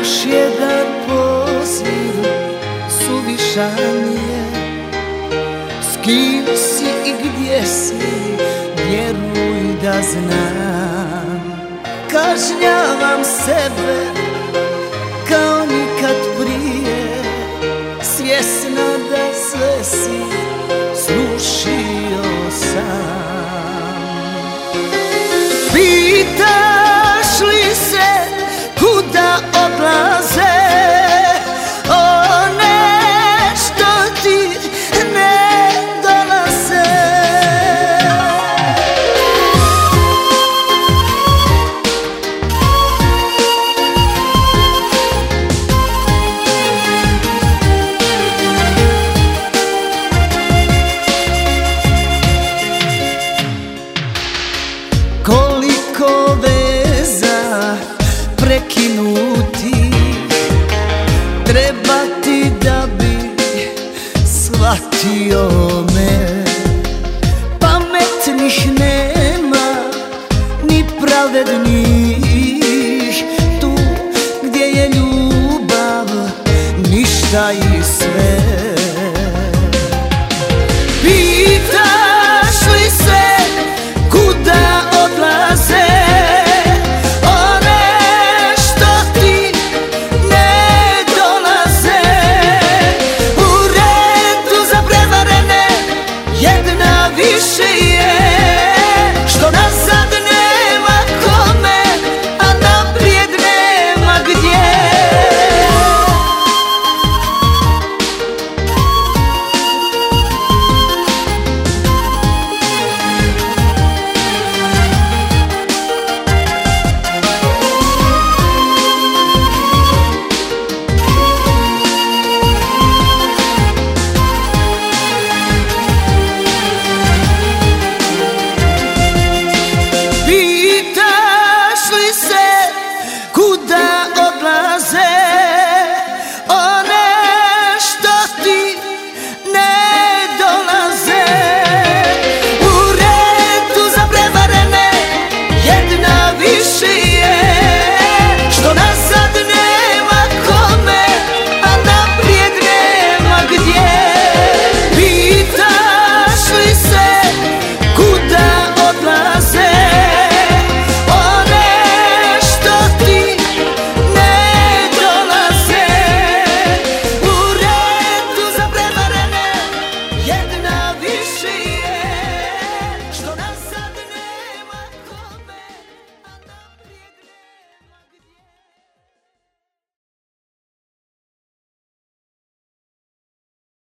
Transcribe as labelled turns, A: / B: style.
A: još jedan poziv suvišan je. S kim si i gdje si, vjeruj da znam. Kažnjavam sebe kao nikad prije, svjesna da sve si srušio sam. Pitaš li se kuda odlaze one što ti ne dolaze? Koliko veza prekinuti treba ti da bi shvatio me? Pametnih nema ni pravednih, tu gdje je ljubav ništa